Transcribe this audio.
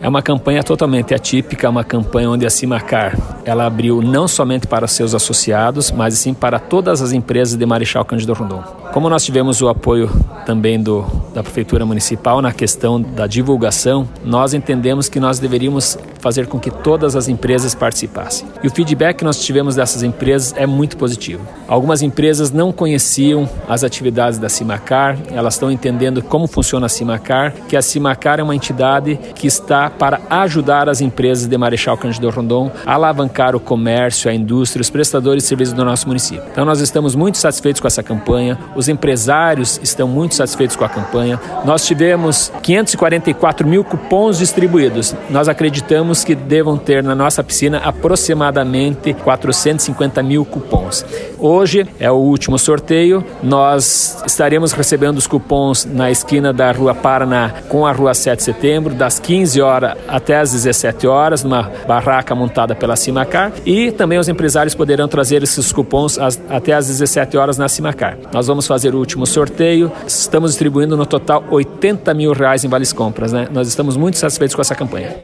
É uma campanha totalmente atípica, uma campanha onde a Simacar ela abriu não somente para seus associados, mas sim para todas as empresas de Marechal Cândido Rondon. Como nós tivemos o apoio também da Prefeitura Municipal na questão da divulgação, nós entendemos que nós deveríamos fazer com que todas as empresas participassem. E o feedback que nós tivemos dessas empresas é muito positivo. Algumas empresas não conheciam as atividades da Simacar, elas estão entendendo como funciona a Simacar, que a Simacar é uma entidade que está para ajudar as empresas de Marechal Cândido Rondon a alavancar o comércio, a indústria, os prestadores de serviços do nosso município. Então nós estamos muito satisfeitos com essa campanha, os empresários estão muito satisfeitos com a campanha. Nós tivemos 544 mil cupons distribuídos. Nós acreditamos que devam ter na nossa piscina aproximadamente 450 mil cupons. Hoje é o último sorteio, nós estaremos recebendo os cupons na esquina da Rua Paraná com a Rua 7 de Setembro, das 15 horas até as 17 horas, numa barraca montada pela Simacar, e também os empresários poderão trazer esses cupons até as 17 horas na Simacar. Nós vamos fazer o último sorteio, estamos distribuindo no total R$80 mil em vales compras, né? Nós estamos muito satisfeitos com essa campanha.